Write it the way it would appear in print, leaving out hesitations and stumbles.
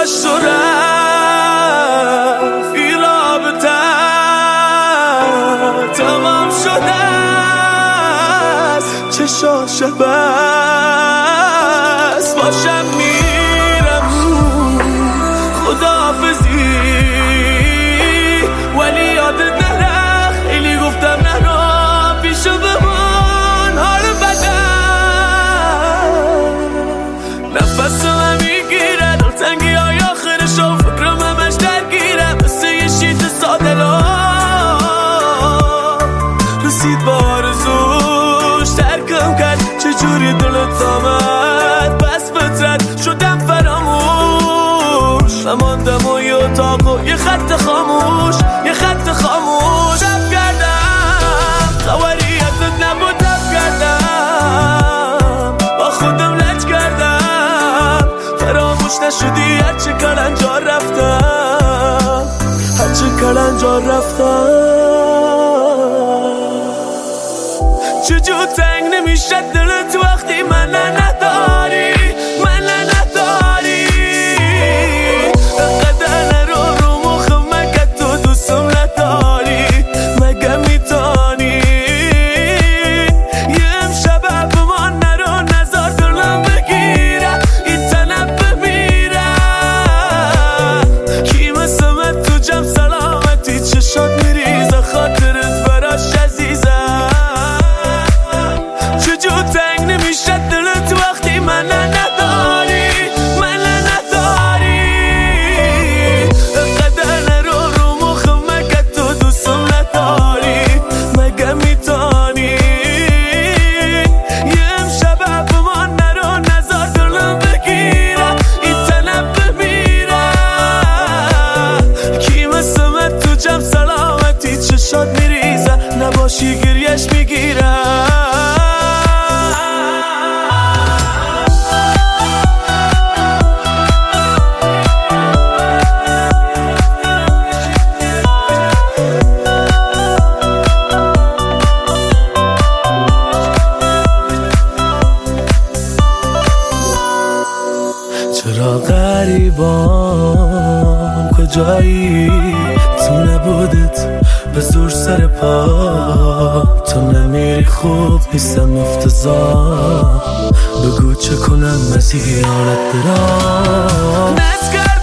گذاشت و رفت، این رابطه تمام شده است، چشاشه بس باشم میرم خداحافظی، ولی یادت نره خیلی گفتم نرو پیشو بمان حال بدن، نفس من میگیره دلتنگی های آخرشو، فکرم همش درگیره مثل یه شیط ساده لا، رسید با آرزوش ترکم کرد، چجوری دلت آمد بس فطرت شدم فراموش، نماندم و یه اتاق و یه خط خاموش، یه خط خاموش، شب کردم خبری ازت نبود، تب کردم با خودم لج کردم، فراموش نشدی هرچه کلنجار رفتم، هرچه کلنجار رفتم. چجور تنگ نمیشه دلت وقتی من نداری، من نداری، قدر نرو رو مخم مگه تو دوستم نداری، مگه میتانی یه امشب به من نرو، نزار دلم بگیره این تنب بمیره، کی مثل من تو جمع سلامتی چشات میریزه، خاطرت براش عزیزه، چجور تنگ نمیشه دلت وقتی من نداری، من نداری، قدر نرو رو مخم مگه تو دوستم نداری، مگه میتانی یه امشب به من نرو، نزار دلم بگیره این تنب بمیره، کی مثل من تو جمع سلامتی چشات میریزه، نباشی گریش میگیره. چرا غریبان کجایی، تو نبودت به زور سر پا، تو نمیری خوب نیستم افتضاح، بگو چه کنم از این حالت درام.